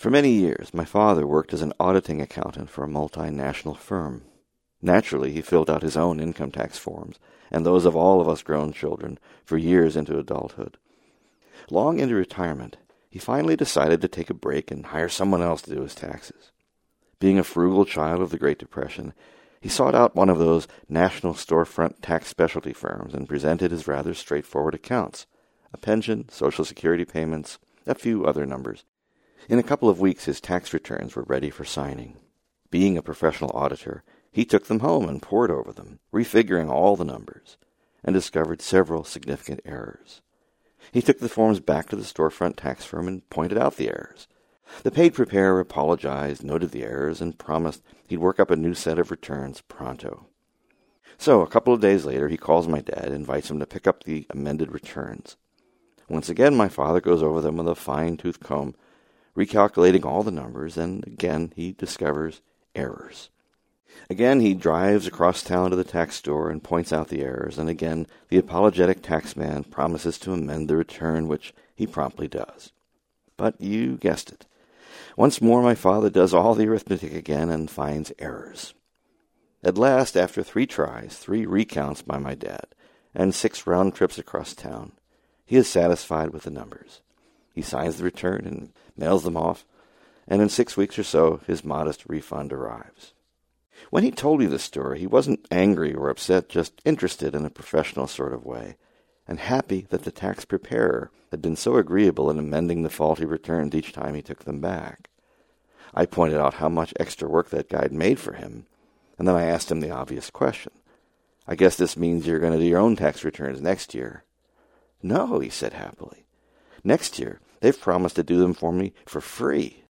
For many years, my father worked as an auditing accountant for a multinational firm. Naturally, he filled out his own income tax forms, and those of all of us grown children, for years into adulthood. Long into retirement, he finally decided to take a break and hire someone else to do his taxes. Being a frugal child of the Great Depression, he sought out one of those national storefront tax specialty firms and presented his rather straightforward accounts, a pension, Social Security payments, a few other numbers. In a couple of weeks, his tax returns were ready for signing. Being a professional auditor, he took them home and pored over them, refiguring all the numbers, and discovered several significant errors. He took the forms back to the storefront tax firm and pointed out the errors. The paid preparer apologized, noted the errors, and promised he'd work up a new set of returns pronto. So, a couple of days later, he calls my dad and invites him to pick up the amended returns. Once again, my father goes over them with a fine-tooth comb, recalculating all the numbers, and again he discovers errors. Again he drives across town to the tax store and points out the errors, and again the apologetic taxman promises to amend the return, which he promptly does. But you guessed it. Once more my father does all the arithmetic again and finds errors. At last, after 3 tries, 3 recounts by my dad, and 6 round trips across town, he is satisfied with the numbers. He signs the return and mails them off, and in 6 weeks or so his modest refund arrives. When he told me this story, he wasn't angry or upset, just interested in a professional sort of way, and happy that the tax preparer had been so agreeable in amending the faulty returns each time he took them back. I pointed out how much extra work that guide made for him, and then I asked him the obvious question. I guess this means you're going to do your own tax returns next year. No, he said happily. Next year, they've promised to do them for me for free.